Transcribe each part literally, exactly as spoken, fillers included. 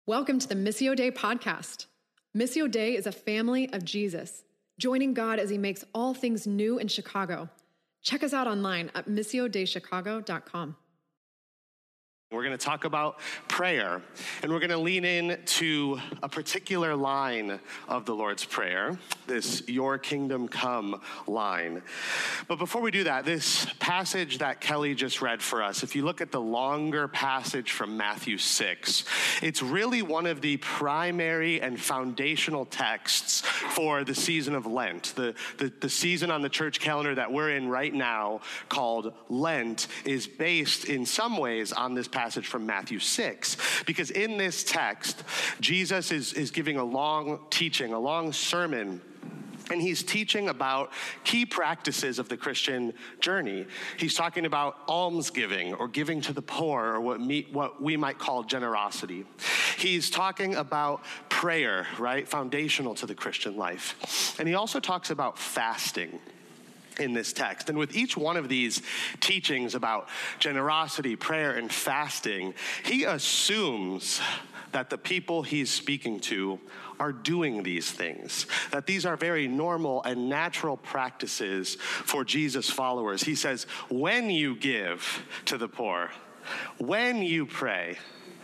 Welcome to the Missio Dei podcast. Missio Dei is a family of Jesus, joining God as he makes all things new in Chicago. Check us out online at missio dei chicago dot com. We're going to talk about prayer, and we're going to lean in to a particular line of the Lord's Prayer, this "Your Kingdom Come" line. But before we do that, this passage that Kelly just read for us, if you look at the longer passage from Matthew six, it's really one of the primary and foundational texts for the season of Lent. The, the, the season on the church calendar that we're in right now, called Lent, is based in some ways on this passage passage from Matthew six, because in this text, Jesus is, is giving a long teaching, a long sermon, and he's teaching about key practices of the Christian journey. He's talking about almsgiving, or giving to the poor, or what, me, what we might call generosity. He's talking about prayer, right? Foundational to the Christian life. And he also talks about fasting in this text. And with each one of these teachings about generosity, prayer, and fasting, he assumes that the people he's speaking to are doing these things, that these are very normal and natural practices for Jesus followers. He says, when you give to the poor, when you pray,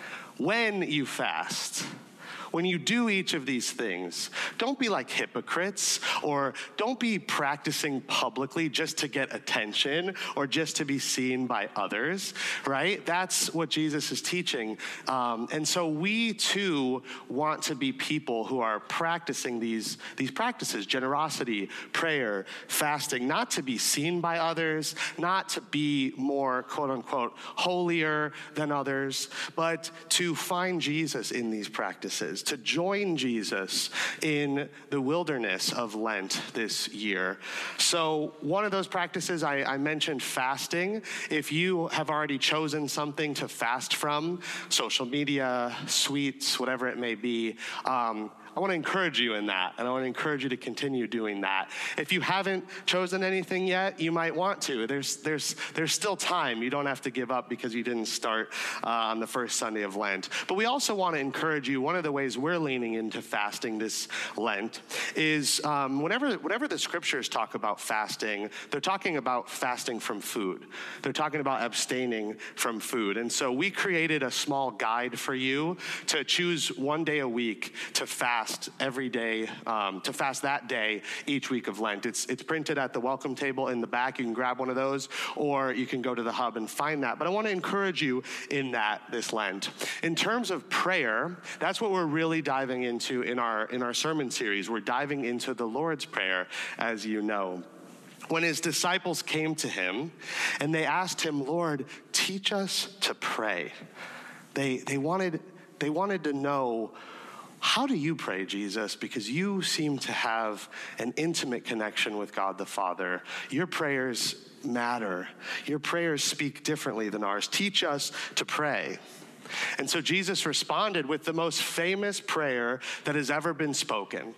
when you fast, when you do each of these things, don't be like hypocrites, or don't be practicing publicly just to get attention or just to be seen by others, right? That's what Jesus is teaching. Um, and so we too want to be people who are practicing these, these practices, generosity, prayer, fasting, not to be seen by others, not to be more, quote unquote, holier than others, but to find Jesus in these practices, to join Jesus in the wilderness of Lent this year. So one of those practices, I, I mentioned fasting. If you have already chosen something to fast from, social media, sweets, whatever it may be, um, I want to encourage you in that, and I want to encourage you to continue doing that. If you haven't chosen anything yet, you might want to. There's there's there's still time. You don't have to give up because you didn't start uh, on the first Sunday of Lent. But we also want to encourage you. One of the ways we're leaning into fasting this Lent is um, whenever whenever the scriptures talk about fasting, they're talking about fasting from food. They're talking about abstaining from food. And so we created a small guide for you to choose one day a week to fast every day, um, to fast that day each week of Lent. It's it's printed at the welcome table in the back. You can grab one of those, or you can go to the hub and find that. But I want to encourage you in that this Lent. In terms of prayer, that's what we're really diving into in our in our sermon series. We're diving into the Lord's Prayer, as you know. When his disciples came to him and they asked him, "Lord, teach us to pray." They they wanted they wanted to know, how do you pray, Jesus? Because you seem to have an intimate connection with God the Father. Your prayers matter. Your prayers speak differently than ours. Teach us to pray. And so Jesus responded with the most famous prayer that has ever been spoken.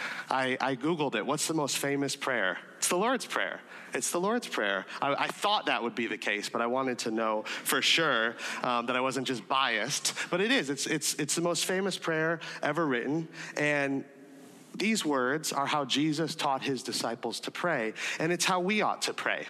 I, I Googled it. What's the most famous prayer? It's the Lord's Prayer. It's the Lord's Prayer. I, I thought that would be the case, but I wanted to know for sure um, that I wasn't just biased. But it is. It's it's it's the most famous prayer ever written, and these words are how Jesus taught his disciples to pray, and it's how we ought to pray.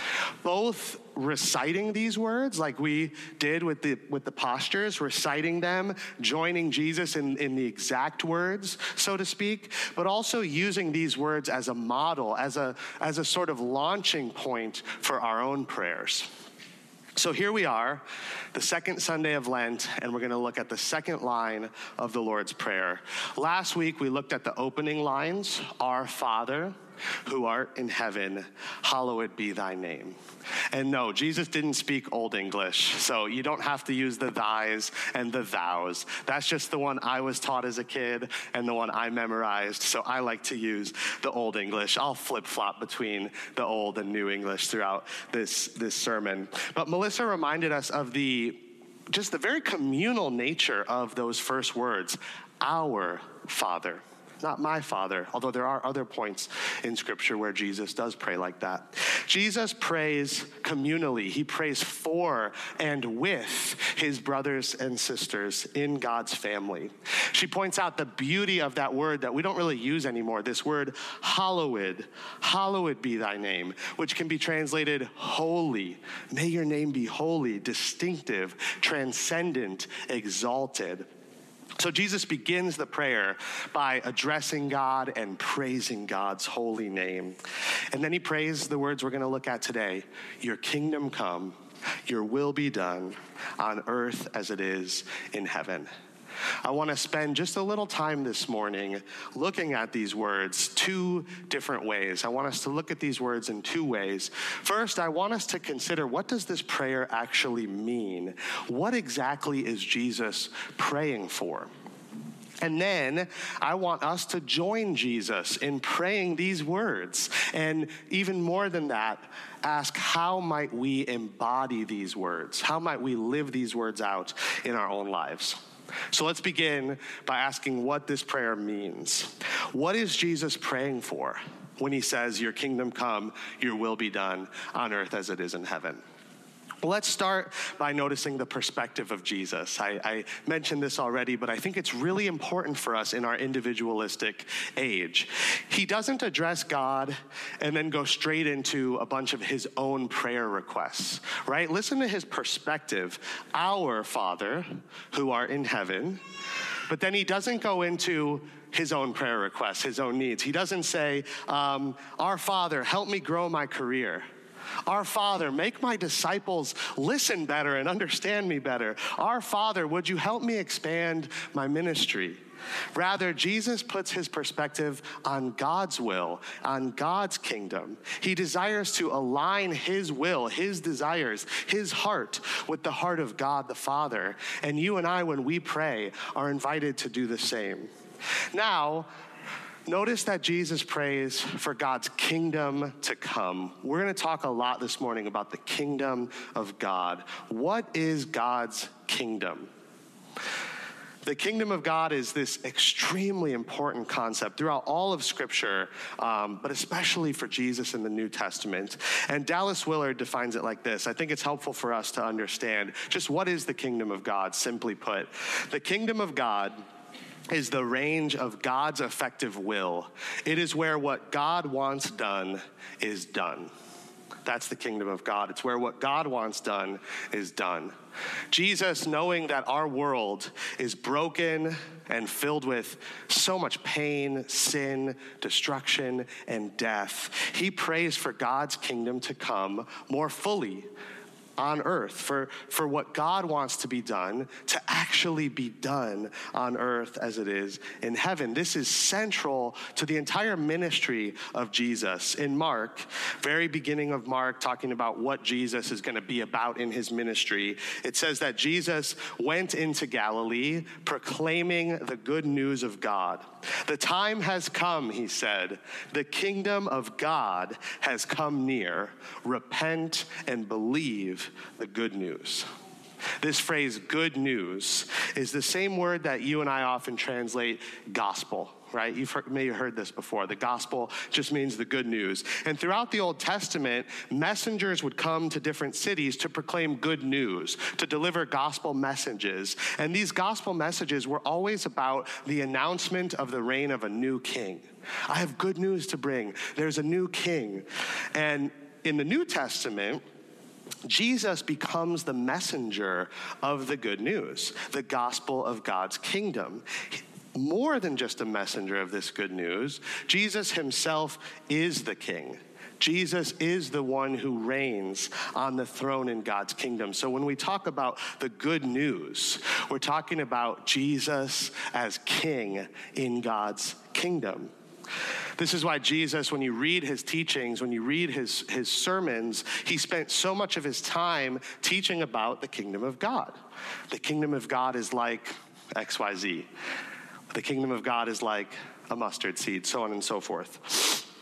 Both reciting these words like we did with the with the postures, reciting them, joining Jesus in, in the exact words, so to speak, but also using these words as a model, as a as a sort of launching point for our own prayers. So here we are, the second Sunday of Lent, and we're going to look at the second line of the Lord's Prayer. Last week, we looked at the opening lines, "Our Father, who art in heaven, hallowed be thy name." And no, Jesus didn't speak Old English, so you don't have to use the thys and the thous. That's just the one I was taught as a kid and the one I memorized, so I like to use the Old English. I'll flip-flop between the Old and New English throughout this, this sermon. But Melissa reminded us of the just the very communal nature of those first words, "Our Father." not my Father, although there are other points in Scripture where Jesus does pray like that. Jesus prays communally. He prays for and with his brothers and sisters in God's family. She points out the beauty of that word that we don't really use anymore, this word hallowed. Hallowed be thy name, which can be translated holy. May your name be holy, distinctive, transcendent, exalted. So Jesus begins the prayer by addressing God and praising God's holy name. And then he prays the words we're going to look at today. Your kingdom come, your will be done on earth as it is in heaven. I want to spend just a little time this morning looking at these words two different ways. I want us to look at these words in two ways. First, I want us to consider, what does this prayer actually mean? What exactly is Jesus praying for? And then I want us to join Jesus in praying these words. And even more than that, ask, how might we embody these words? How might we live these words out in our own lives? So let's begin by asking what this prayer means. What is Jesus praying for when he says, your kingdom come, your will be done on earth as it is in heaven? Well, let's start by noticing the perspective of Jesus. I, I mentioned this already, but I think it's really important for us in our individualistic age. He doesn't address God and then go straight into a bunch of his own prayer requests, right? Listen to his perspective. Our Father, who art in heaven. But then he doesn't go into his own prayer requests, his own needs. He doesn't say, um, our Father, help me grow my career. Our Father, make my disciples listen better and understand me better. Our Father, would you help me expand my ministry? Rather, Jesus puts his perspective on God's will, on God's kingdom. He desires to align his will, his desires, his heart with the heart of God the Father. And you and I, when we pray, are invited to do the same. Now, notice that Jesus prays for God's kingdom to come. We're going to talk a lot this morning about the kingdom of God. What is God's kingdom? The kingdom of God is this extremely important concept throughout all of Scripture, um, but especially for Jesus in the New Testament. And Dallas Willard defines it like this. I think it's helpful for us to understand just what is the kingdom of God, simply put. The kingdom of God is the range of God's effective will. It is where what God wants done is done. That's the kingdom of God. It's where what God wants done is done. Jesus, knowing that our world is broken and filled with so much pain, sin, destruction, and death, he prays for God's kingdom to come more fully on earth, for, for what God wants to be done to actually be done on earth as it is in heaven. This is central to the entire ministry of Jesus. In Mark, very beginning of Mark, talking about what Jesus is going to be about in his ministry, it says that Jesus went into Galilee proclaiming the good news of God. The time has come, he said. The kingdom of God has come near. Repent and believe the good news. This phrase, good news, is the same word that you and I often translate gospel, right? You've heard, may have heard this before. The gospel just means the good news. And throughout the Old Testament, messengers would come to different cities to proclaim good news, to deliver gospel messages. And these gospel messages were always about the announcement of the reign of a new king. I have good news to bring. There's a new king. And in the New Testament, Jesus becomes the messenger of the good news, the gospel of God's kingdom. More than just a messenger of this good news, Jesus himself is the king. Jesus is the one who reigns on the throne in God's kingdom. So when we talk about the good news, we're talking about Jesus as king in God's kingdom. This is why Jesus, when you read his teachings, when you read his, his sermons, he spent so much of his time teaching about the kingdom of God. The kingdom of God is like X Y Z. The kingdom of God is like a mustard seed, so on and so forth.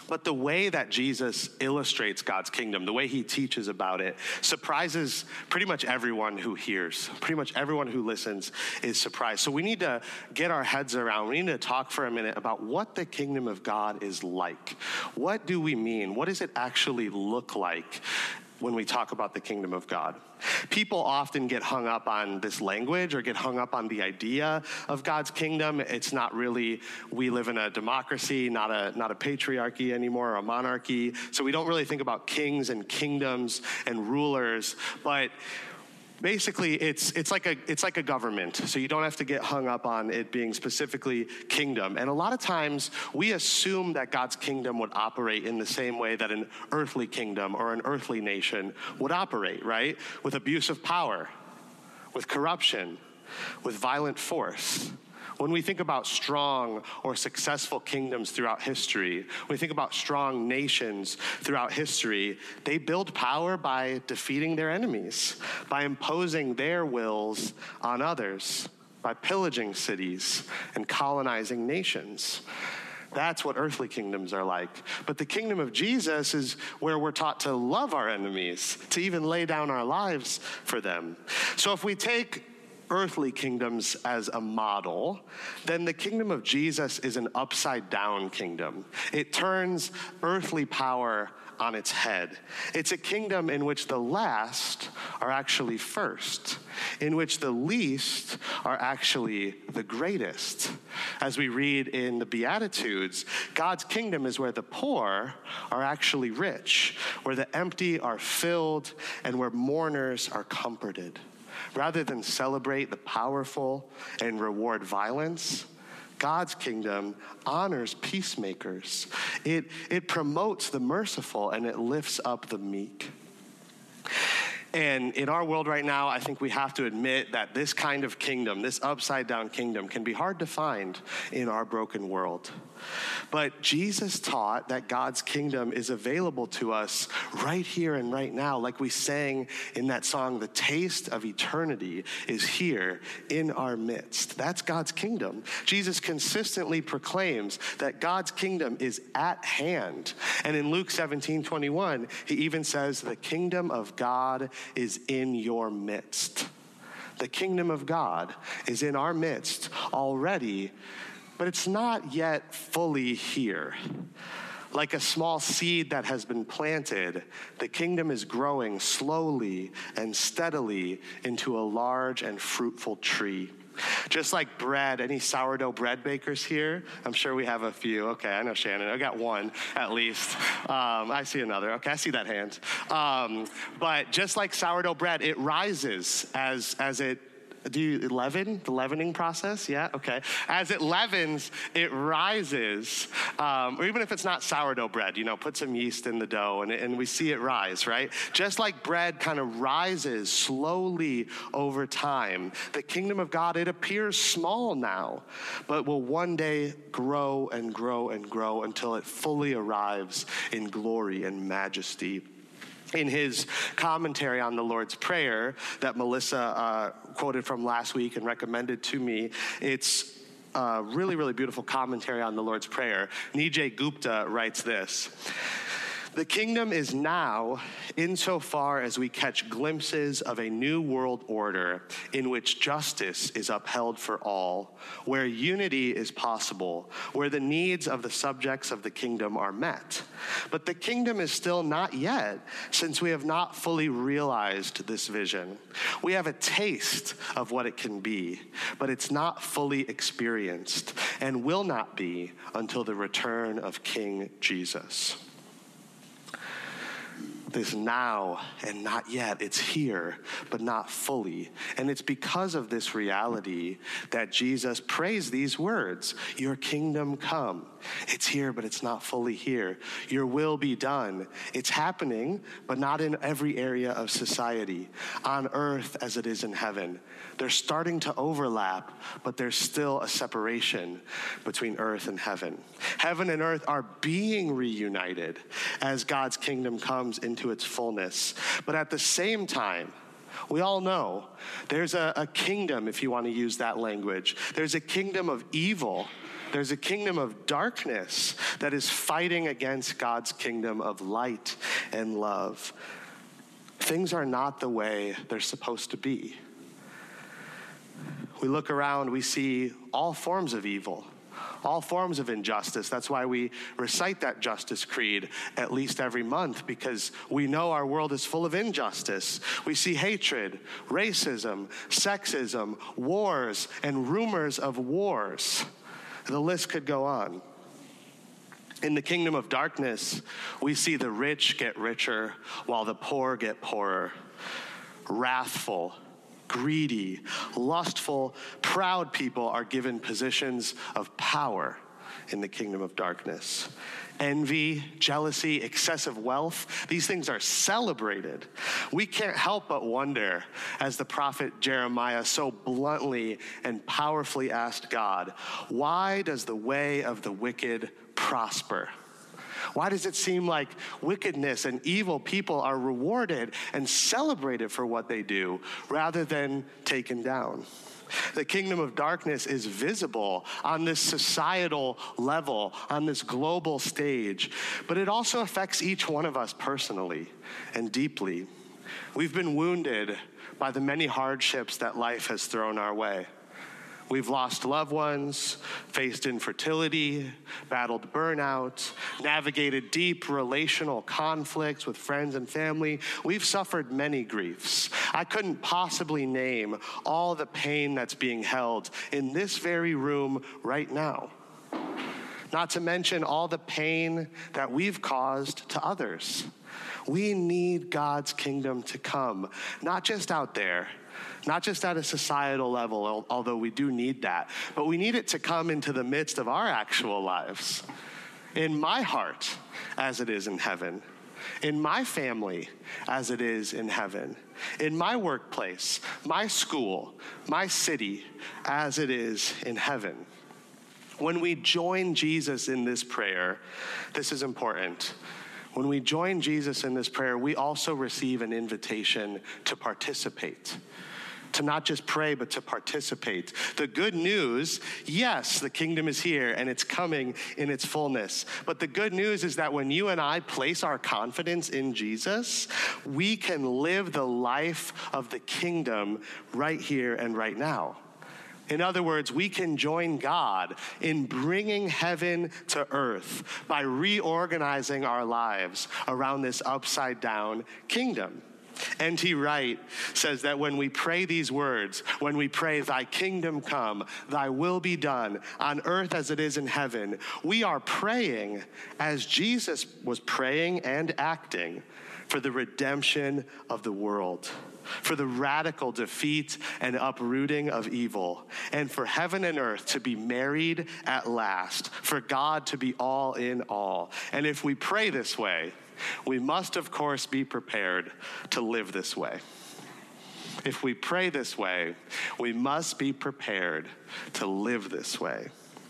But the way that Jesus illustrates God's kingdom, the way he teaches about it, surprises pretty much everyone who hears. Pretty much everyone who listens is surprised. So we need to get our heads around. We need to talk for a minute about what the kingdom of God is like. What do we mean? What does it actually look like when we talk about the kingdom of God? People often get hung up on this language or get hung up on the idea of God's kingdom. It's not really, we live in a democracy, not a not a patriarchy anymore, or a monarchy. So we don't really think about kings and kingdoms and rulers, but basically, it's it's like a it's like a government, so you don't have to get hung up on it being specifically kingdom. And a lot of times, we assume that God's kingdom would operate in the same way that an earthly kingdom or an earthly nation would operate, right? With abuse of power, with corruption, with violent force. When we think about strong or successful kingdoms throughout history, when we think about strong nations throughout history, they build power by defeating their enemies, by imposing their wills on others, by pillaging cities and colonizing nations. That's what earthly kingdoms are like. But the kingdom of Jesus is where we're taught to love our enemies, to even lay down our lives for them. So if we take earthly kingdoms as a model, then the kingdom of Jesus is an upside down kingdom. It turns earthly power on its head. It's a kingdom in which the last are actually first, in which the least are actually the greatest. As we read in the Beatitudes, God's kingdom is where the poor are actually rich, where the empty are filled, and where mourners are comforted. Rather than celebrate the powerful and reward violence, God's kingdom honors peacemakers. It, it promotes the merciful and it lifts up the meek. And in our world right now, I think we have to admit that this kind of kingdom, this upside down kingdom, can be hard to find in our broken world. But Jesus taught that God's kingdom is available to us right here and right now. Like we sang in that song, the taste of eternity is here in our midst. That's God's kingdom. Jesus consistently proclaims that God's kingdom is at hand. And in Luke seventeen twenty-one, he even says, the kingdom of God is in your midst. The kingdom of God is in our midst already, but it's not yet fully here. Like a small seed that has been planted, the kingdom is growing slowly and steadily into a large and fruitful tree. Just like bread, any sourdough bread bakers here? I'm sure we have a few. Okay, I know Shannon. I got one at least. Um, I see another. Okay, I see that hand. Um, but just like sourdough bread, it rises as as it. Do you leaven? The leavening process? Yeah, okay. As it leavens, it rises. Um, or even if it's not sourdough bread, you know, put some yeast in the dough and, and we see it rise, right? Just like bread kind of rises slowly over time, the kingdom of God, it appears small now, but will one day grow and grow and grow until it fully arrives in glory and majesty. In his commentary on the Lord's Prayer that Melissa uh, quoted from last week and recommended to me, it's a really, really beautiful commentary on the Lord's Prayer. Nijay Gupta writes this: the kingdom is now insofar as we catch glimpses of a new world order in which justice is upheld for all, where unity is possible, where the needs of the subjects of the kingdom are met. But the kingdom is still not yet, since we have not fully realized this vision. We have a taste of what it can be, but it's not fully experienced and will not be until the return of King Jesus. This now and not yet. It's here, but not fully. And it's because of this reality that Jesus prays these words: your kingdom come. It's here, but it's not fully here. Your will be done. It's happening, but not in every area of society, on earth as it is in heaven. They're starting to overlap, but there's still a separation between earth and heaven. Heaven and earth are being reunited as God's kingdom comes into its fullness. But at the same time, we all know there's a, a kingdom, if you want to use that language. There's a kingdom of evil There's a kingdom of darkness that is fighting against God's kingdom of light and love. Things are not the way they're supposed to be. We look around, we see all forms of evil, all forms of injustice. That's why we recite that Justice Creed at least every month, because we know our world is full of injustice. We see hatred, racism, sexism, wars, and rumors of wars. The list could go on. In the kingdom of darkness, we see the rich get richer while the poor get poorer. Wrathful, greedy, lustful, proud people are given positions of power in the kingdom of darkness. Envy, jealousy, excessive wealth, these things are celebrated. We can't help but wonder, as the prophet Jeremiah so bluntly and powerfully asked God, why does the way of the wicked prosper? Why does it seem like wickedness and evil people are rewarded and celebrated for what they do rather than taken down? The kingdom of darkness is visible on this societal level, on this global stage, but it also affects each one of us personally and deeply. We've been wounded by the many hardships that life has thrown our way. We've lost loved ones, faced infertility, battled burnout, navigated deep relational conflicts with friends and family. We've suffered many griefs. I couldn't possibly name all the pain that's being held in this very room right now. Not to mention all the pain that we've caused to others. We need God's kingdom to come, not just out there, not just at a societal level, although we do need that, but we need it to come into the midst of our actual lives. In my heart, as it is in heaven. In my family, as it is in heaven. In my workplace, my school, my city, as it is in heaven. When we join Jesus in this prayer, this is important. When we join Jesus in this prayer, we also receive an invitation to participate. To not just pray, but to participate. The good news, yes, the kingdom is here and it's coming in its fullness. But the good news is that when you and I place our confidence in Jesus, we can live the life of the kingdom right here and right now. In other words, we can join God in bringing heaven to earth by reorganizing our lives around this upside down kingdom. N T Wright says that when we pray these words, when we pray, thy kingdom come, thy will be done on earth as it is in heaven, we are praying as Jesus was praying and acting for the redemption of the world, for the radical defeat and uprooting of evil, and for heaven and earth to be married at last, for God to be all in all. And if we pray this way, we must, of course, be prepared to live this way. If we pray this way, we must be prepared to live this way.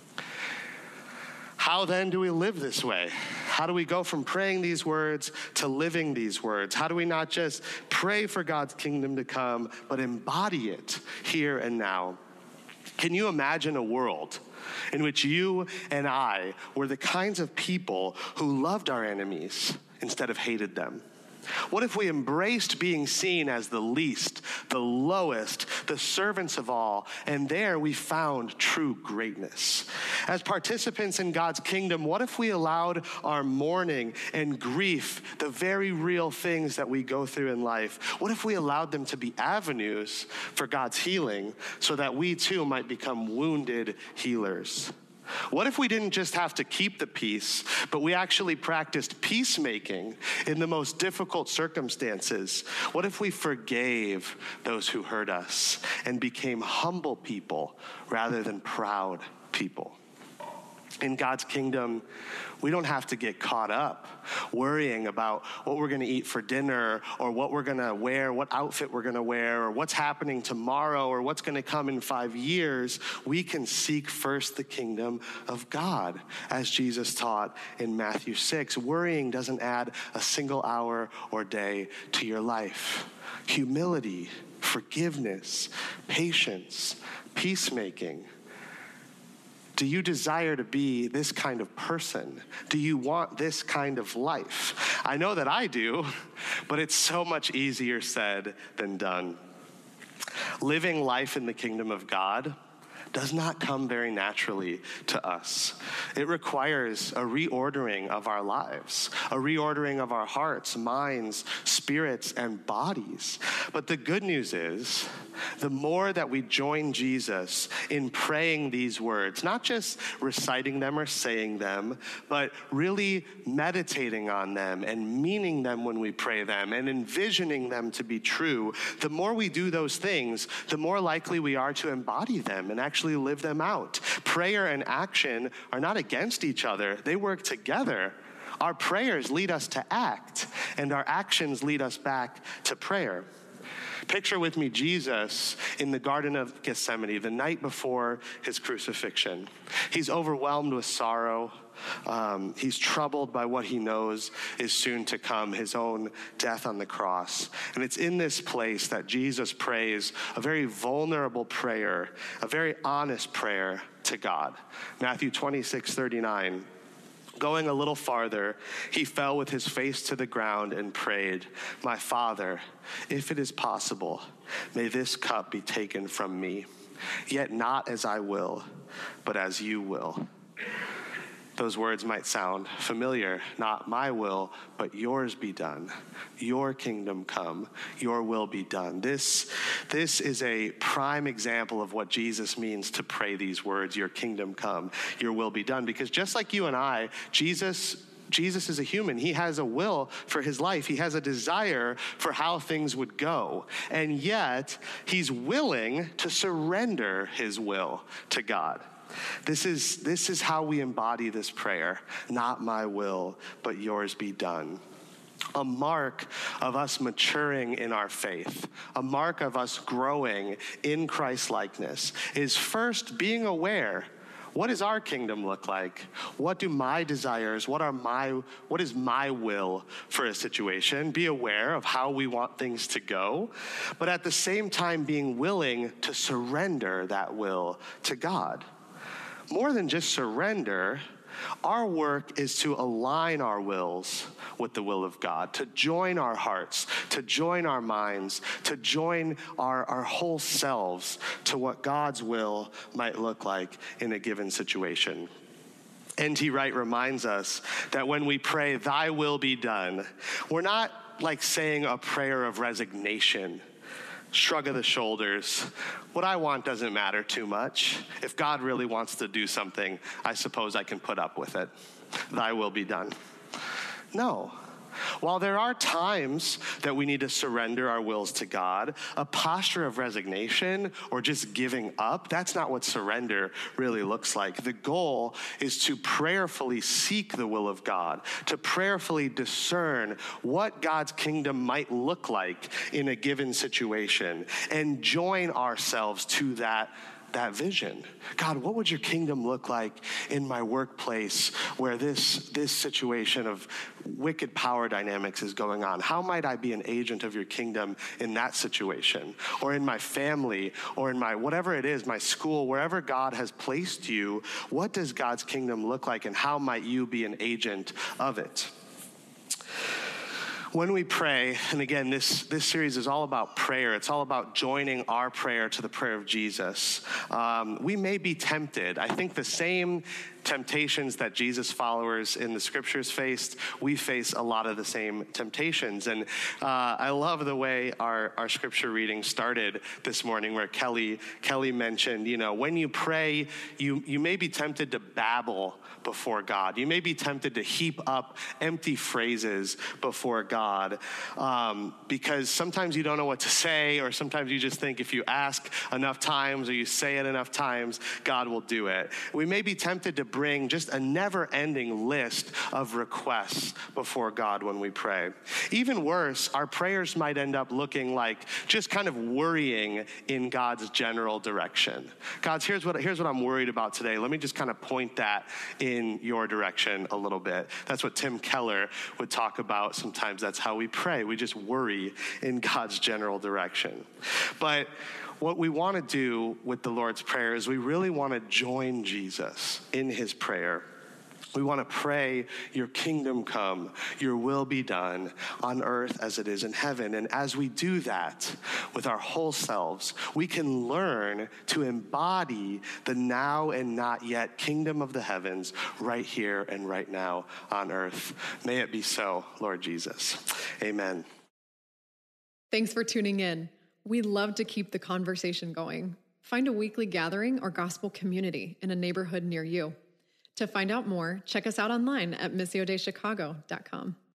How then do we live this way? How do we go from praying these words to living these words? How do we not just pray for God's kingdom to come, but embody it here and now? Can you imagine a world in which you and I were the kinds of people who loved our enemies instead of hated them? What if we embraced being seen as the least, the lowest, the servants of all, and there we found true greatness? As participants in God's kingdom, what if we allowed our mourning and grief, the very real things that we go through in life, what if we allowed them to be avenues for God's healing so that we too might become wounded healers? What if we didn't just have to keep the peace, but we actually practiced peacemaking in the most difficult circumstances? What if we forgave those who hurt us and became humble people rather than proud people? In God's kingdom, we don't have to get caught up worrying about what we're going to eat for dinner or what we're going to wear, what outfit we're going to wear, or what's happening tomorrow or what's going to come in five years. We can seek first the kingdom of God, as Jesus taught in Matthew six. Worrying doesn't add a single hour or day to your life. Humility, forgiveness, patience, peacemaking, Do you desire to be this kind of person? Do you want this kind of life? I know that I do, but it's so much easier said than done. Living life in the kingdom of God does not come very naturally to us. It requires a reordering of our lives, a reordering of our hearts, minds, spirits, and bodies. But the good news is, the more that we join Jesus in praying these words, not just reciting them or saying them, but really meditating on them and meaning them when we pray them and envisioning them to be true, the more we do those things, the more likely we are to embody them and actually live them out. Prayer and action are not against each other. They work together. Our prayers lead us to act, and our actions lead us back to prayer. Picture with me Jesus in the Garden of Gethsemane, the night before his crucifixion. He's overwhelmed with sorrow. Um, he's troubled by what he knows is soon to come, his own death on the cross. And it's in this place that Jesus prays a very vulnerable prayer, a very honest prayer to God. Matthew twenty-six thirty-nine. Going a little farther, he fell with his face to the ground and prayed, "My Father, if it is possible, may this cup be taken from me. Yet not as I will, but as you will." Those words might sound familiar. Not my will, but yours be done. Your kingdom come, your will be done. This, this is a prime example of what Jesus means to pray these words, your kingdom come, your will be done. Because just like you and I, Jesus Jesus is a human. He has a will for his life. He has a desire for how things would go. And yet, he's willing to surrender his will to God. This is, this is how we embody this prayer. Not my will, but yours be done. A mark of us maturing in our faith, a mark of us growing in Christ-likeness, is first being aware. What does our kingdom look like? What do my desires, what are my, what is my will for a situation? Be aware of how we want things to go, but at the same time being willing to surrender that will to God. More than just surrender, our work is to align our wills with the will of God, to join our hearts, to join our minds, to join our, our whole selves to what God's will might look like in a given situation. N T Wright reminds us that when we pray, "Thy will be done," we're not like saying a prayer of resignation. Shrug of the shoulders. What I want doesn't matter too much. If God really wants to do something, I suppose I can put up with it. Thy will be done. No. While there are times that we need to surrender our wills to God, a posture of resignation or just giving up, that's not what surrender really looks like. The goal is to prayerfully seek the will of God, to prayerfully discern what God's kingdom might look like in a given situation, and join ourselves to that that vision. God, what would your kingdom look like in my workplace where this, this situation of wicked power dynamics is going on? How might I be an agent of your kingdom in that situation? Or in my family, or in my, whatever it is, my school, wherever God has placed you, what does God's kingdom look like, and how might you be an agent of it? When we pray, and again, this, this series is all about prayer. It's all about joining our prayer to the prayer of Jesus. Um, we may be tempted. I think the same temptations that Jesus followers in the scriptures faced, we face a lot of the same temptations. And uh, I love the way our, our scripture reading started this morning, where Kelly Kelly mentioned, you know, when you pray, you, you may be tempted to babble before God. You may be tempted to heap up empty phrases before God um, because sometimes you don't know what to say, or sometimes you just think if you ask enough times or you say it enough times, God will do it. We may be tempted to bring just a never-ending list of requests before God when we pray. Even worse, our prayers might end up looking like just kind of worrying in God's general direction. God, here's what, here's what I'm worried about today. Let me just kind of point that in your direction a little bit. That's what Tim Keller would talk about. Sometimes that's how we pray. We just worry in God's general direction. But what we want to do with the Lord's Prayer is we really want to join Jesus in his prayer. We want to pray, your kingdom come, your will be done on earth as it is in heaven. And as we do that with our whole selves, we can learn to embody the now and not yet kingdom of the heavens right here and right now on earth. May it be so, Lord Jesus. Amen. Thanks for tuning in. We love to keep the conversation going. Find a weekly gathering or gospel community in a neighborhood near you. To find out more, check us out online at missio dei chicago dot com.